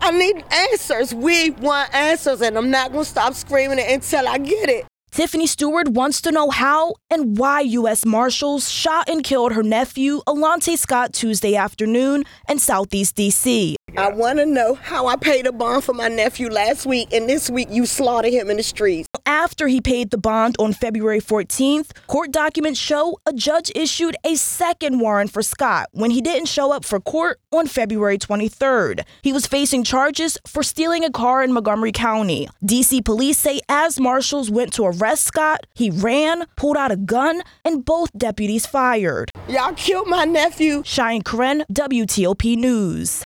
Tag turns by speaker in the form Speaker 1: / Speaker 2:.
Speaker 1: I need answers. We want answers, and I'm not going to stop screaming it until I get it.
Speaker 2: Tiffany Stewart wants to know how and why U.S. Marshals shot and killed her nephew, Alante Scott, Tuesday afternoon in Southeast D.C.
Speaker 1: I want to know how I paid a bond for my nephew last week, and this week you slaughtered him in the streets.
Speaker 2: After he paid the bond on February 14th, court documents show a judge issued a second warrant for Scott when he didn't show up for court on February 23rd. He was facing charges for stealing a car in Montgomery County. D.C. police say as marshals went to arrest Scott, he ran, pulled out a gun, and both deputies fired.
Speaker 1: Y'all killed my nephew.
Speaker 2: Cheyenne Karen, WTOP News.